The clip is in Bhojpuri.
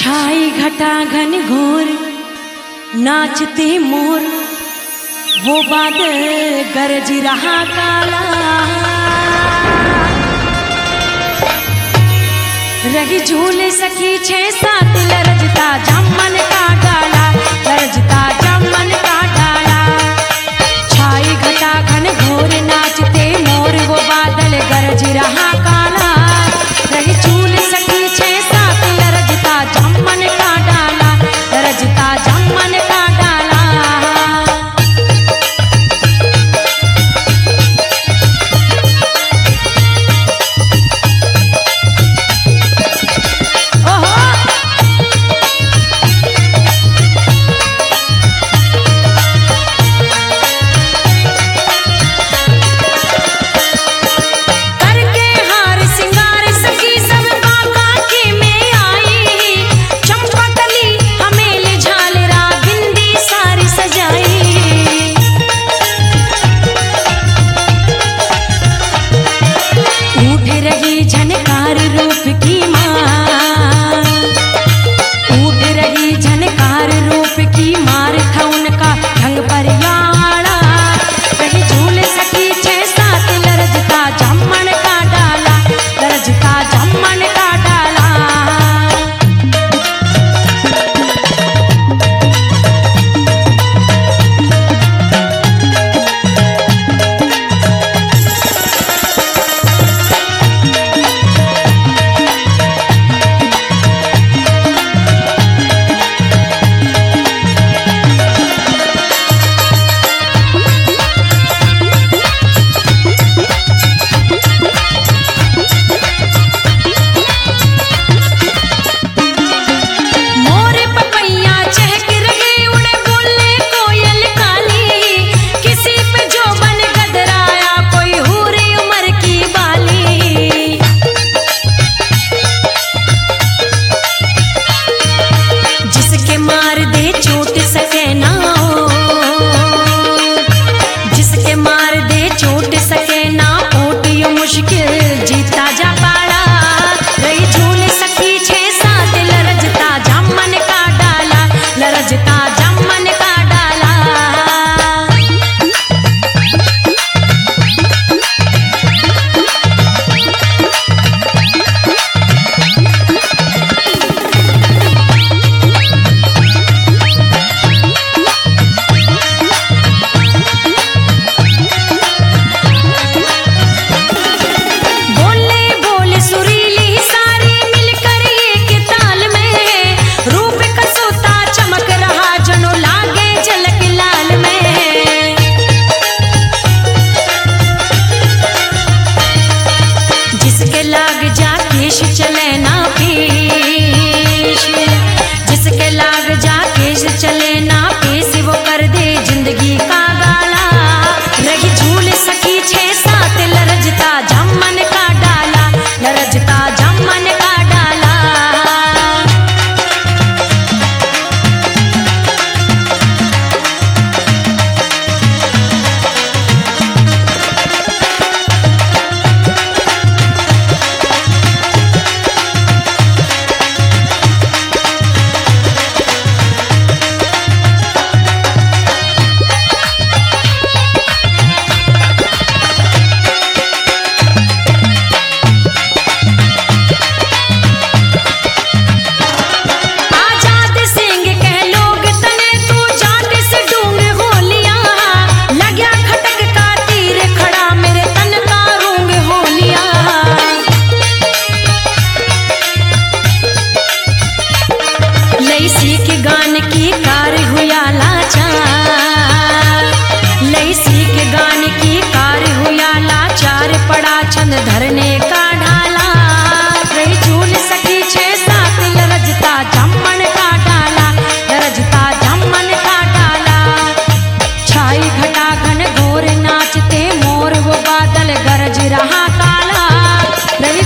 छाई घटा घन घोर नाचते मोर, वो बादल गरज रहा काला। रही झूले सखी 6-7 लरजता जमन का डाला, लरजता जमन का डाला। छाई घटा घन घोर नाचते मोर, वो बादल गरज रहा काला। रही झूले सखी 6-7 लरजता जमन का डाला, लरजता जमन का डाला। धरने का ढाला, रही झूल सखी 6-7 लरजता जमन का डाला, लरजता जमन का डाला। छाई घटा घन घोर नाचते मोर, वो बादल गरज रहा काला। रही